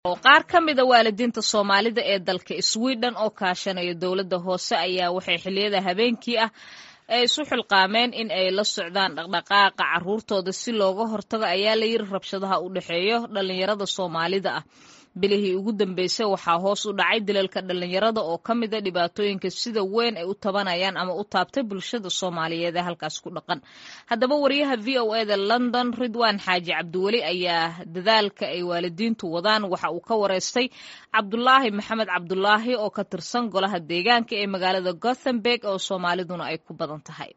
qaar ka mid a waalidiinta Soomaalida ee dalka Sweden oo kaashanaya dawladda hoose ayaa waxay xilliyada habeenkii ah ay isu xilqaameen in ay la socdaan dhaqdhaqaaqa carruurtooda si looga hortago ayaa la yiri rabshadaha u dhaxeeyo dhalinyarada Soomaalida ah. bilihii ugu dambeysay waxaa hoos u dhacay dilalka dhalinyarada oo ka mid ah dhibaatooyinka sida weyn ay u tabanayaan ama u taabtay bulshada Soomaaliyeed ee halkaas ku dhaqan. Haddaba wariyaha VOA-da London Ridwaan Xaaji Cabdiweli ayaa dadaalka ay waalidiintu wadaan waxa uu ka wareystay Cabdulaahi Maxamed Cabdulaahi oo ka tirsan golaha deegaanka ee magaalada Gothenburg oo Soomaaliduna ay ku badan tahay.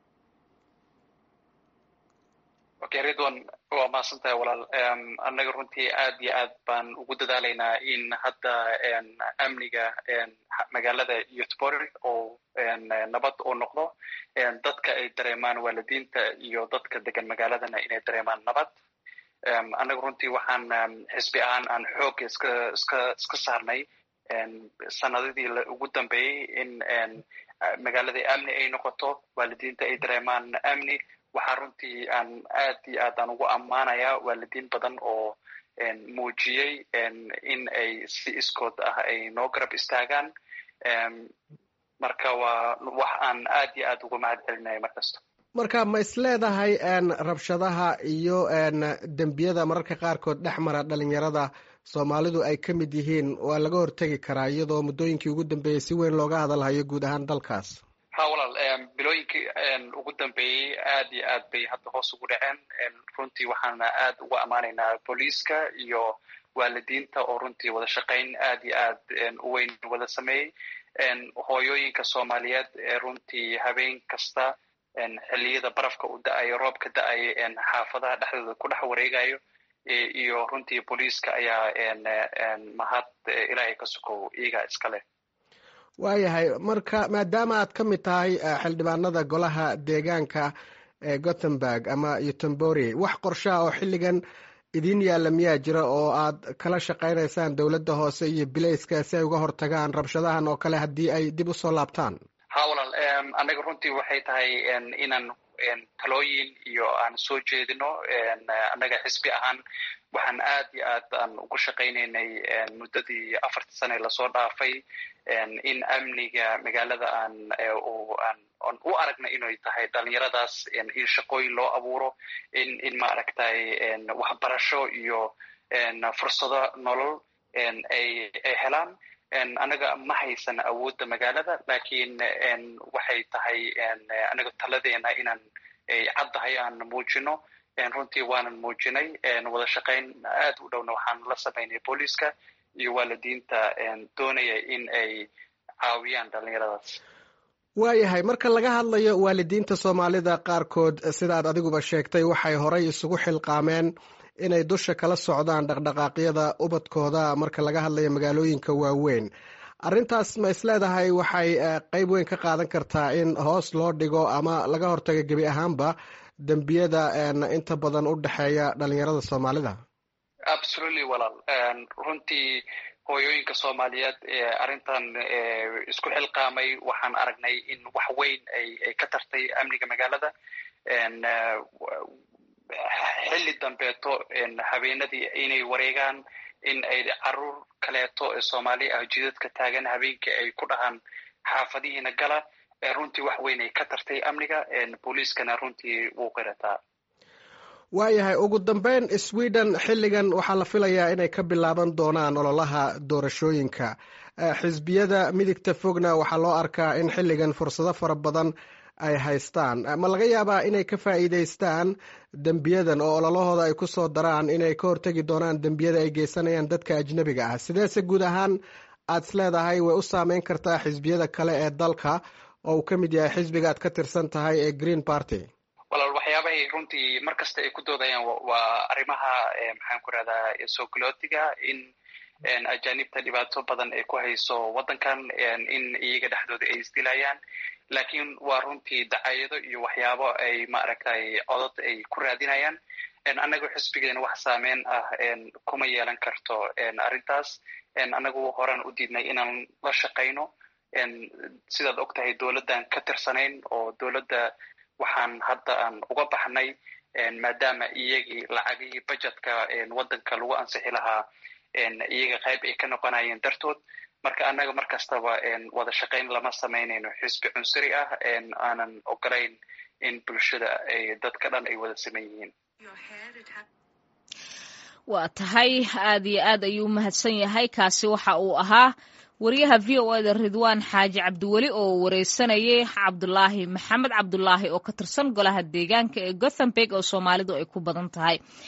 Ridwan waa maasantahay walaal. Annaga runtii aad iyo aad baan ugu dadaalaynaa in hadda amniga magaalada Göteborg oo nabad oo noqdo, dadka ay dareemaan waalidiinta iyo dadka degan magaaladana inay dareemaan nabad. Annaga runtii waxaan xisbi ahaan aan xoog iska saarnay sanadadii ugu dambeeyey in magaalada amni ay noqoto, waalidiinta ay dareemaan amni. waxaa runtii aan aad iyo aad aan ugu ammaanayaa waalidiin badan oo muujiyey in ay si iskood ah ay noo garab istaagaan. Marka waa wax aan aad iyo aad ugu mahad celinaya markasta. Marka ma isleedahay rabshadaha iyo dembiyada mararka qaarkood dhex mara dhalinyarada Soomaalidu ay ka mid yihiin waa laga hortagi karaa iyadoo muddooyinkii ugu dambeeyey si weyn looga hadalhayo guud ahaan dalkaas? walaal, bilooyinkii ugu dambeeyey aad iyo aad bay hadda hoos ugu dhaceen. runtii waxaana aad ugu ammaanaynaa booliiska iyo waalidiinta oo runtii wada shaqayn aad iyo aad u weyn wada sameeyey. hooyooyinka Soomaaliyeed runtii habeen kasta xilliyada barafka u da'ayo, roobka da'ayo, xaafadaha dhexdooda ku dhex wareegayo, iyo runtii booliiska ayaa mahad ilaahay ka sukow iyaga iskale. waayahay, marka maadaama aad ka mid tahay xildhibaanada golaha deegaanka ee Gothenburg ama Göteborg, wax qorshaha oo xilligan idin yaalla miyaa jira oo aad kala shaqaynaysaan dowladda hoose iyo bilayska si ay uga hortagaan rabshadahan oo kale haddii ay dib u soo laabtaan? walaal, annaga runtii waxay tahay inaan talooyin iyo aan soo jeedino. annaga xisbi ahaan waxaan aad iyo aad aan ugu shaqaynaynay muddadii 4 sane lasoo dhaafay in amniga magaalada aan u aragna inay tahay dhalinyaradaas in shaqooyin loo abuuro, in maaragtay waxbarasho iyo fursado nolol ay helaan. anaga ma haysan awoodda magaalada, laakiin waxay tahay anaga taladeena inaan caddahay aan muujino. runtii waanan muujinay wada shaqayn aad u dhowna waxaan la samaynay booliiska iyo waalidiinta doonaya in ay caawiyaan dhalinyaradaas. waayahay, marka laga hadlayo waalidiinta Soomaalida qaarkood sida aad adiguba sheegtay waxay horay isugu xilqaameen inay dusha kala socdaan dhaqdhaqaaqyada ubadkooda marka laga hadlayo magaalooyinka waaweyn. arrintaas ma isleedahay waxay qayb weyn ka qaadan kartaa in hoos loo dhigo ama laga hortago gebi ahaanba dembiyada inta badan u dhexeeya dhalinyarada Soomaalida? Absolutely walaal. runtii hooyooyinka Soomaaliyeed arrintan isku xilqaamay waxaan aragnay in wax weyn ay ka tartay amniga magaalada. xilli dambeeto habeenadii inay wareegaan, in ay carruur kaleeto ee Soomaali ah jidadka taagan habeenkii ay ku dhahaan xaafadihiina gala. runtii wax weyn ay ka tartay amniga. booliiskana runtii wuu qirataa. waayahay, ugu dambeyn Sweden xilligan waxaa la filayaa inay ka bilaaban doonaan ololaha doorashooyinka. xisbiyada midigta fogna waxaa loo arkaa in xilligan fursado fara badan ay haystaan. ma laga yaabaa inay ka faa'iidaystaan dembiyadan oo ololahooda ay ku soo daraan inay ka hortagi doonaan dembiyada ay geysanayaan dadka ajnabiga ah? sideese guud ahaan aad isleedahay way u saameyn kartaa xisbiyada kale ee dalka oo uu ka mid yahay xisbiga aad ka tirsan tahay ee Green Party? walaal, waxyaabahay runtii mar kasta ay ku doodayaan waa arrimaha maxaan ku rahdaa soo galootiga, in ajaanibta dhibaato badan ay ku hayso waddankan, in iyaga dhexdooda ay isdilayaan. laakiin waa runtii dacayado iyo waxyaabo ay maaragtay codod ay ku raadinayaan. annagu xisbigeena wax saameyn ah kuma yeelan karto arrintaas. annagu horaan u diidnay inaan la shaqayno. sidaad og tahay dowladdan ka tirsanayn oo dowladda waxaan hadda aan uga baxnay maadaama iyagii lacagihii budgetka waddanka lagu ansixi lahaa iyaga qayb ay ka noqonayeen dartood. marka annaga mar kastaba wada shaqayn lama samaynayno xisbi cunsuri ah aanan ogolayn in bulshada dadka dhan ay wada saman yihiin. waa tahay aad iyo aad ayuu mahadsan yahay. kaasi waxa uu ahaa wariyaha v o eda Ridwaan Xaaji Cabdiweli oo wareysanayay Cabdulaahi Maxamed Cabdulaahi oo ka tirsan golaha deegaanka ee Gothenburg oo Soomaalidu ay ku badan tahay.